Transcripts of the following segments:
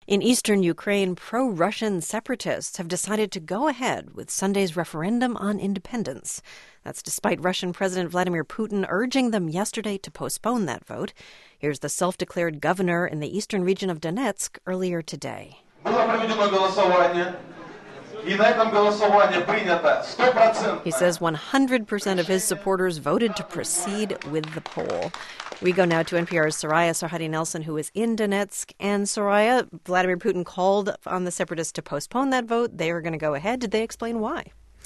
In eastern Ukraine, pro-Russian separatists have decided to go ahead with Sunday's referendum on independence. That's despite Russian President Vladimir Putin urging them yesterday to postpone that vote. Here's the self-declared governor in the eastern region of Donetsk earlier today. He says 100% of his supporters voted to proceed with the poll. We go now to NPR's Soraya Sarhadi Nelson, who is in Donetsk. And Soraya, Vladimir Putin called on the separatists to postpone that vote. They are going to go ahead. Did they explain why?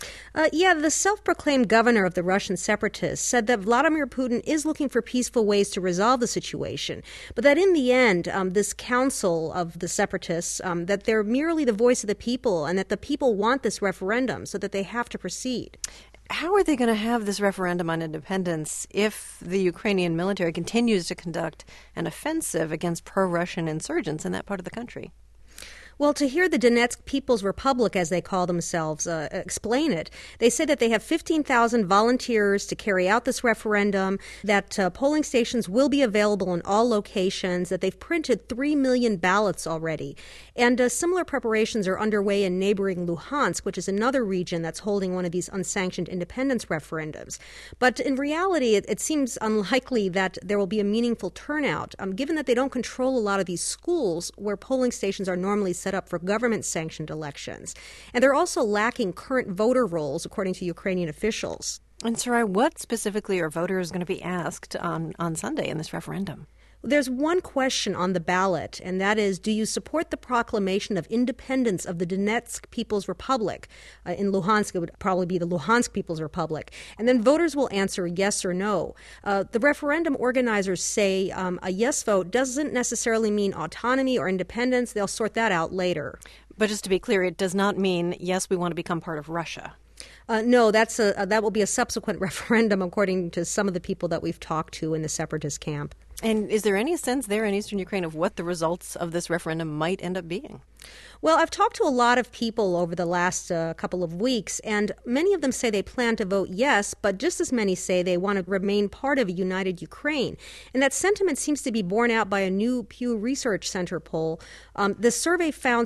The self-proclaimed governor of the Russian separatists said that Vladimir Putin is looking for peaceful ways to resolve the situation, but that in the end, this council of the separatists, that they're merely the voice of the people and that the people want this referendum so that they have to proceed. How are they going to have this referendum on independence if the Ukrainian military continues to conduct an offensive against pro-Russian insurgents in that part of the country? Well, to hear the Donetsk People's Republic, as they call themselves, explain it, they say that they have 15,000 volunteers to carry out this referendum, that polling stations will be available in all locations, that they've printed 3 million ballots already. And similar preparations are underway in neighboring Luhansk, which is another region that's holding one of these unsanctioned independence referendums. But in reality, it seems unlikely that there will be a meaningful turnout, given that they don't control a lot of these schools where polling stations are normally set up for government-sanctioned elections. And they're also lacking current voter rolls, according to Ukrainian officials. And Sarai, what specifically are voters going to be asked on Sunday in this referendum? There's one question on the ballot, and that is, do you support the proclamation of independence of the Donetsk People's Republic? In Luhansk, it would probably be the Luhansk People's Republic. And then voters will answer yes or no. The referendum organizers say a yes vote doesn't necessarily mean autonomy or independence. They'll sort that out later. But just to be clear, it does not mean, yes, we want to become part of Russia. No, that will be a subsequent referendum, according to some of the people that we've talked to in the separatist camp. And is there any sense there in eastern Ukraine of what the results of this referendum might end up being? Well, I've talked to a lot of people over the last couple of weeks, and many of them say they plan to vote yes, but just as many say they want to remain part of a united Ukraine. And that sentiment seems to be borne out by a new Pew Research Center poll. This survey found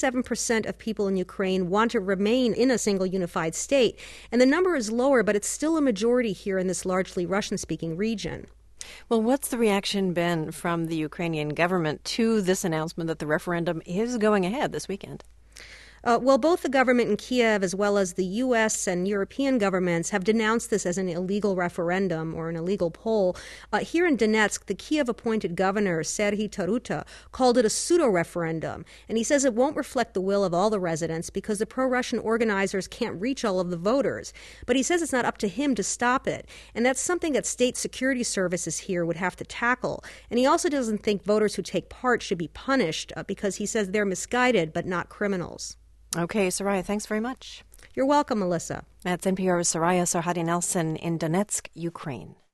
77% of people in Ukraine want to remain in a single unified state. And the number is lower, but it's still a majority here in this largely Russian-speaking region. Well, what's the reaction been from the Ukrainian government to this announcement that the referendum is going ahead this weekend? Well, both the government in Kiev as well as the U.S. and European governments have denounced this as an illegal referendum or an illegal poll. Here in Donetsk, the Kiev-appointed governor, Serhiy Taruta, called it a pseudo-referendum. And he says it won't reflect the will of all the residents because the pro-Russian organizers can't reach all of the voters. But he says it's not up to him to stop it. And that's something that state security services here would have to tackle. And he also doesn't think voters who take part should be punished because he says they're misguided but not criminals. Okay, Soraya, thanks very much. You're welcome, Melissa. That's NPR's Soraya Sarhadi Nelson in Donetsk, Ukraine.